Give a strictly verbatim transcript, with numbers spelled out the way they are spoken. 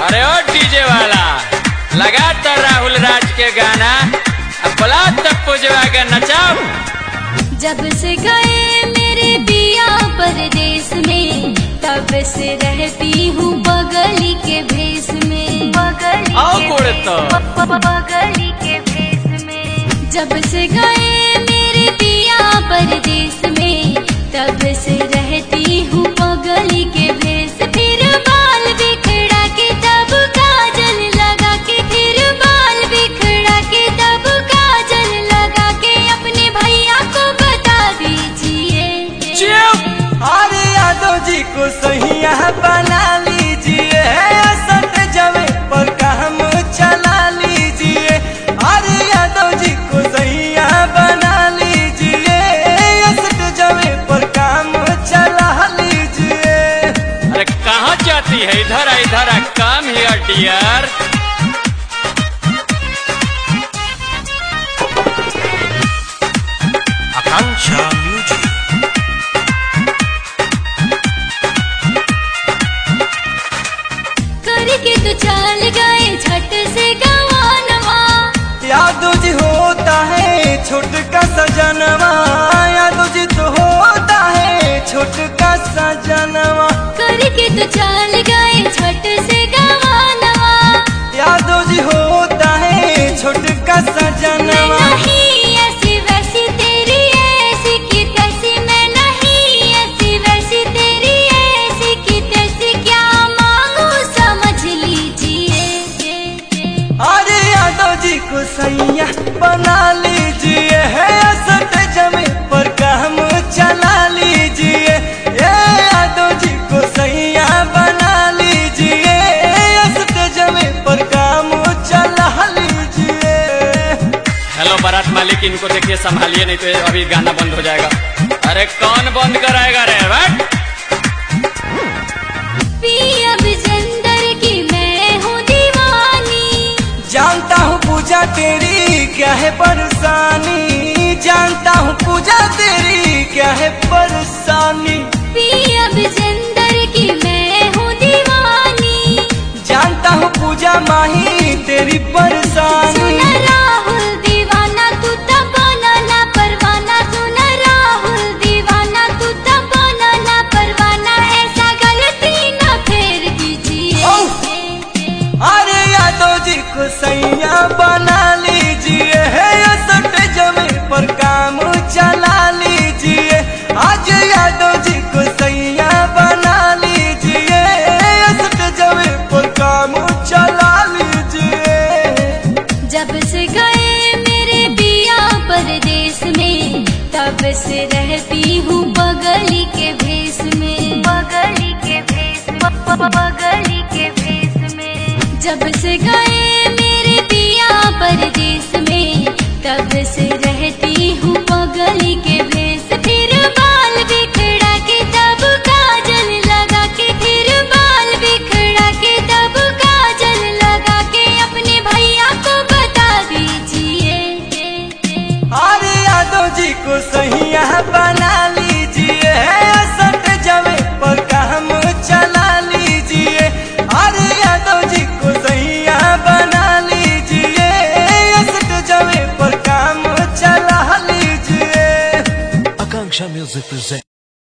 अरे ओ डीजे वाला लगा तो राहुल राज के गाना, अब बोला तब पूजवा के नचाओ। जब से गए मेरे पिया परदेश में, तब से रहती हूँ बगली के भेष में। बगली आओ के कोड़े तो। बगली के भेष में। जब से गए मेरे पिया परदेश में, तब से रहती हूँ बगली के भेष। फिर बाल बिखरा के तब काजल लगा के, फिर बाल बिखरा के तब काजल लगा के, अपने भैया को बता दीजिए। अरे यादव जी को सहिया बना लीजिए, सट जमे पर काम चला लीजिए। अरे यादव जी को सहिया बना लीजिए, सट जमे पर काम चला लीजिए। अरे कहाँ जाती है, इधर आ इधर आ, काम हियर डियर। आकांक्षा म्यूजिक। करके तो चल गए झट से गवानवा, यादव जी होता है छोटका सजनवा। यादव जी तो होता है छोटका सजनवा। करके तो चल गए झट से गवानवा। यादव जी होता है छोटका मैं सजनवा। नहीं ऐसी वैसी तेरी ऐसी की तैसी, मैं नहीं ऐसी वैसी तेरी ऐसी की तैसी, क्या मांगू समझ लीजिए। अरे यादव जी को सैया बना लीजिए, सट जमे पर काम चला लीजिए। ये यादव जी को सैया बना लीजिए, सट जमे पर काम चला लीजिए। हेलो बारात मालिक, इनको देखिए संभालिए, नहीं तो अभी गाना बंद हो जाएगा। अरे कौन बंद कराएगा रे बट? पिया विजेंदर की मैं हूँ दीवानी, जानता हूँ पूजा तेरी क्या है परेशानी। जानता हूँ पूजा तेरी क्या है परेशानी। पिया विजेंदर की मैं हूँ दीवानी, जानता हूँ पूजा माही तेरी परेशानी। सुन राहुल दीवाना तू तो बना ना परवाना, सुन राहुल दीवाना तू तो बना ना परवाना, ऐसा गलती न फेर कीजिए। अरे यादव जी को सैया बना लीजिए, सट जमे पर काम चला लीजिए। आज यादव जी को सैया बना लीजिए, सट जमे पर काम चला लीजिए। जब से गए मेरे पिया परदेश में, तब से रहती हूँ बगली के भेष में। बगली के भेष बगली के भेष में। जब से गए मेरे पिया परदेश में, तब से रहती हूँ बगली के भेष। फिर बाल बिखरा के तब काजल लगा के, फिर बाल बिखरा के तब काजल लगा के, अपने भैया को बता दीजिए। अरे यादव जी को सहिया बना लीजिए, सट जमे पर काम चला लीजिए। अरे यादव जी को सहिया बना लीजिए, सट जमे पर काम चला लीजिए। Akanksha music present.